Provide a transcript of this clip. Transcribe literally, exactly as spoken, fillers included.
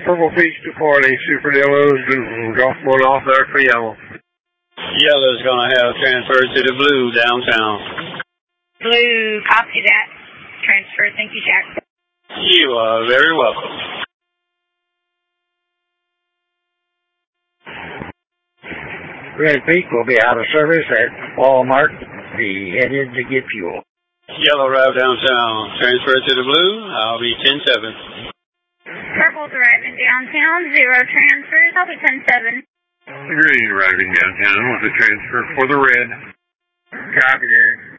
Purple Peach two forty, Super Yellows, and drop one off there for Yellow. Yellow's going to have transferred to the Blue downtown. Blue, copy that. Transfer, thank you, Jack. You are very welcome. Red Peak will be out of service at Walmart. Be headed to get fuel. Yellow arrived downtown. Transfer to the Blue. I'll be ten seven. Purple's arriving downtown. Zero transfers. I'll be ten seven. Green arriving downtown with a transfer for the Red. Copy that.